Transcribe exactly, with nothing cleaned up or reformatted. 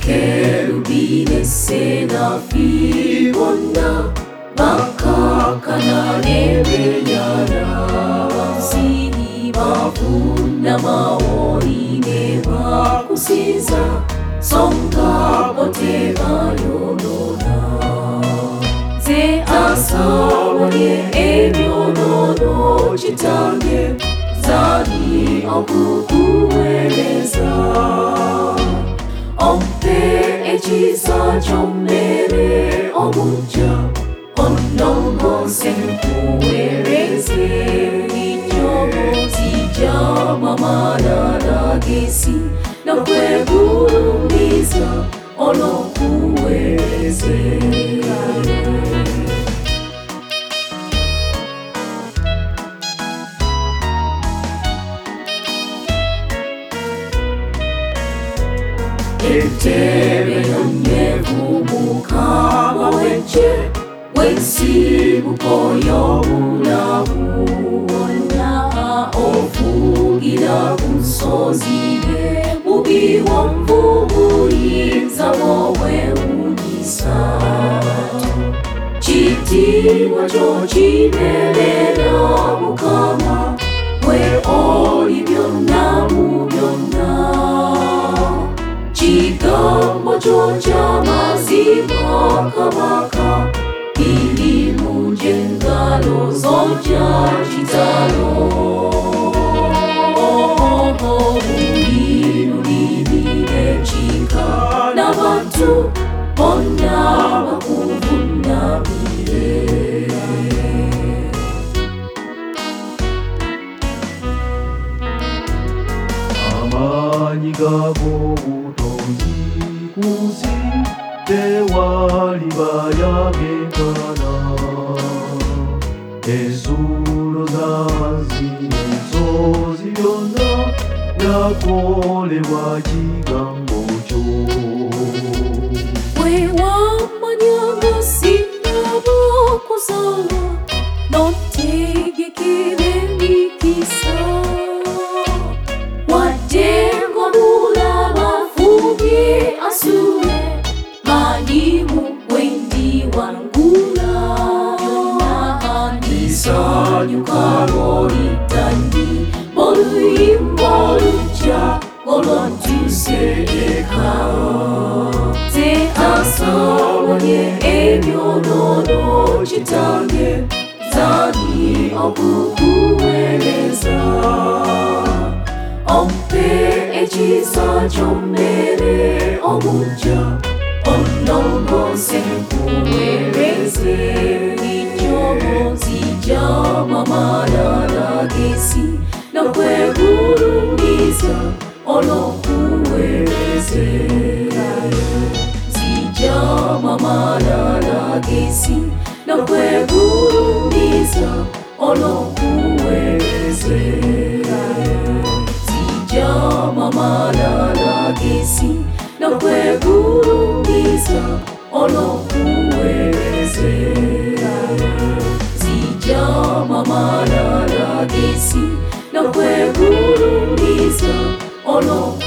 Kerubi de serafi wanda bakakana nebe yara sini bafunda maori ne bakusiza songa bote bayonona ze asawanye ebyonono chitange zani okukueleza Ompe echiza chomere omuja Onomo senkuereze Inyomo tija mamana nagesi Nakwegurumiza Olokuereze Etebe yonyevu mukama weche Wensi mukoyo mulabu Ona ofugira kusozile Mubi wamvubu inzawowe unisa Chiti wajo chimelela mukama We oli byonna mu byonna Chigambo chocha mazima kabaka Ili mujengalo zoja chitalo Ulinu libile chika Na bantu Onda bakuvunda bile Amanyi gabo Kusi tewali bayagekana Ezuro zanzi ensozi byonna byakolebwa kigambo kyo Bwe wamanyanga sinaba okuzaala n'otegekera emikisa wadde ng'olulaba Asure manimu wendi wangula Yona handisa nyukaro itandi Bolu imboluja Golontu seeka Te asawanye ebyonono chitange Zani okukueleza Ompe echiza chomere omuja Onomo senkuereze Inyomo zija mamana nagesi Nakwegurumiza olokuereze Zija mamana nagesi Nakwegurumiza olokuereze Mamana nagesi Nakwegurumiza olokuereze Zija mamana nagesi Nakwegurumiza olokuereze